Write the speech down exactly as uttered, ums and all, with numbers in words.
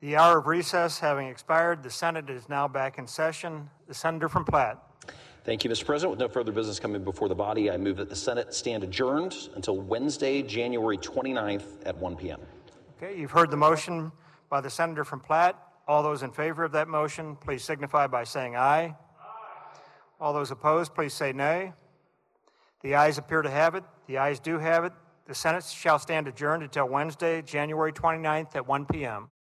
The hour of recess having expired, the Senate is now back in session. The Senator from Platte. Thank you, Mister President. With no further business coming before the body, I move that the Senate stand adjourned until Wednesday, January twenty-ninth at one p m Okay, you've heard the motion by the Senator from Platte. All those in favor of that motion, please signify by saying aye. Aye. All those opposed, please say nay. The ayes appear to have it. The ayes do have it. The Senate shall stand adjourned until Wednesday, January twenty-ninth at one p m